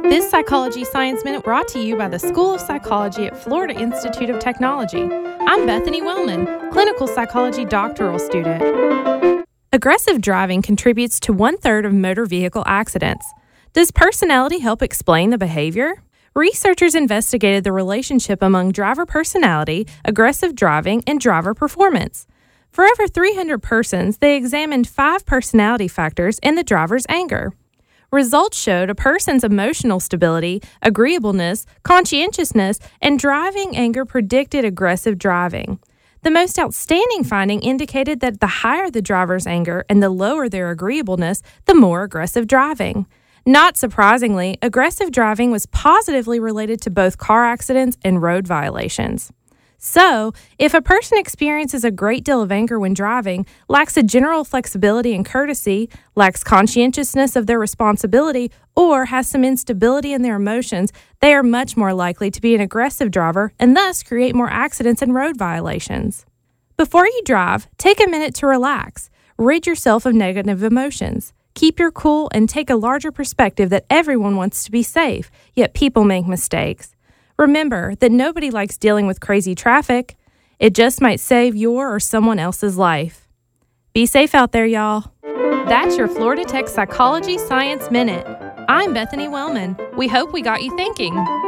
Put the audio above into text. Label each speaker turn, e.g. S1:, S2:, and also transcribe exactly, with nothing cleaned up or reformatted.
S1: This Psychology Science Minute brought to you by the School of Psychology at Florida Institute of Technology. I'm Bethany Wellman, clinical psychology doctoral student. Aggressive driving contributes to one-third of motor vehicle accidents. Does personality help explain the behavior? Researchers investigated the relationship among driver personality, aggressive driving, and driver performance. For over three hundred persons, they examined five personality factors in the driver's anger. Results showed a person's emotional stability, agreeableness, conscientiousness, and driving anger predicted aggressive driving. The most outstanding finding indicated that the higher the driver's anger and the lower their agreeableness, the more aggressive driving. Not surprisingly, aggressive driving was positively related to both car accidents and road violations. So, if a person experiences a great deal of anger when driving, lacks a general flexibility and courtesy, lacks conscientiousness of their responsibility, or has some instability in their emotions, they are much more likely to be an aggressive driver and thus create more accidents and road violations. Before you drive, take a minute to relax. Rid yourself of negative emotions. Keep your cool and take a larger perspective that everyone wants to be safe, yet people make mistakes. Remember that nobody likes dealing with crazy traffic. It just might save your or someone else's life. Be safe out there, y'all. That's your Florida Tech Psychology Science Minute. I'm Bethany Wellman. We hope we got you thinking.